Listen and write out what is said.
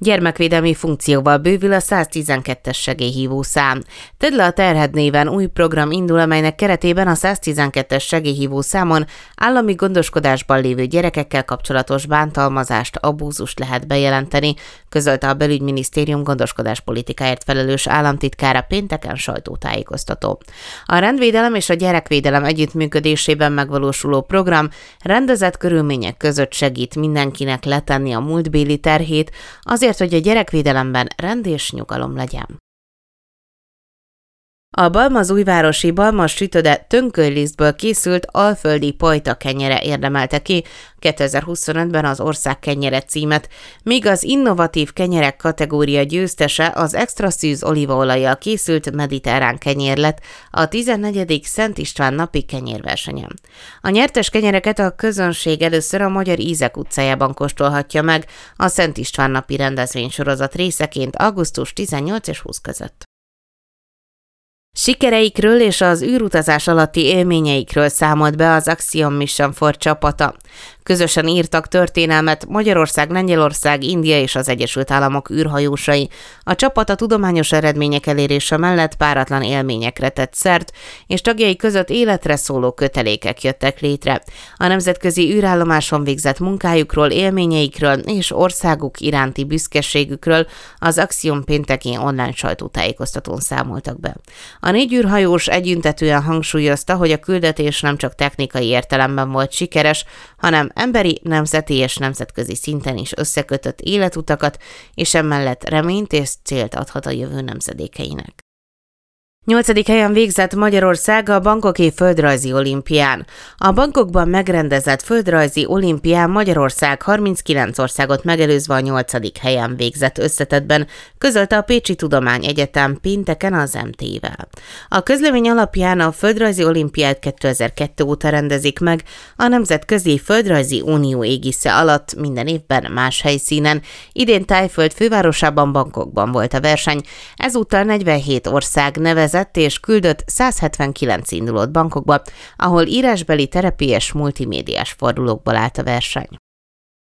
Gyermekvédelmi funkcióval bővül a 112-es segélyhívó szám. Tedd le a terhed néven új program indul, amelynek keretében a 112-es segélyhívó számon állami gondoskodásban lévő gyerekekkel kapcsolatos bántalmazást, abúzust lehet bejelenteni, közölte a Belügyminisztérium gondoskodáspolitikáért felelős államtitkára pénteken sajtótájékoztató. A rendvédelem és a gyerekvédelem együttműködésében megvalósuló program rendezett körülmények között segít mindenkinek letenni a múltbéli terhét, azért, hogy a gyerekvédelemben rend és nyugalom legyen. A balmazújvárosi Balmaz sütöde tönkölylisztből készült alföldi pajta kenyere érdemelte ki 2025-ben az ország kenyere címet, míg az innovatív kenyerek kategória győztese az extra szűz olívaolajjal készült mediterrán kenyér lett a 14. Szent István napi kenyérversenyen. A nyertes kenyereket a közönség először a Magyar Ízek utcájában kóstolhatja meg a Szent István napi rendezvénysorozat részeként augusztus 18 és 20 között. Sikereikről és az űrutazás alatti élményeikről számolt be az Axiom Mission 4 csapata. Közösen írtak történelmet Magyarország, Lengyelország, India és az Egyesült Államok űrhajósai. A csapat a tudományos eredmények elérése mellett páratlan élményekre tett szert, és tagjai között életre szóló kötelékek jöttek létre. A nemzetközi űrállomáson végzett munkájukról, élményeikről és országuk iránti büszkeségükről az Axiom pénteki online sajtótájékoztatón számoltak be. A 4 űrhajós együntetően hangsúlyozta, hogy a küldetés nem csak technikai értelemben volt sikeres, hanem emberi, nemzeti és nemzetközi szinten is összekötött életutakat, és emellett reményt és célt adhat a jövő nemzedékeinek. 8. helyen végzett Magyarország a Bangkoki Földrajzi Olimpián. A Bangkokban megrendezett Földrajzi Olimpián Magyarország 39 országot megelőzve a 8. helyen végzett összetettben, közölte a Pécsi Tudományegyetem pénteken az MT-vel. A közlemény alapján a Földrajzi Olimpiát 2002 óta rendezik meg a Nemzetközi Földrajzi Unió égisze alatt minden évben más helyszínen. Idén Thaiföld fővárosában, Bangkokban volt a verseny, ezúttal 47 ország nevezett és küldött 179 indulót Bangkokba, ahol írásbeli, terepi és multimédiás fordulókból állt a verseny.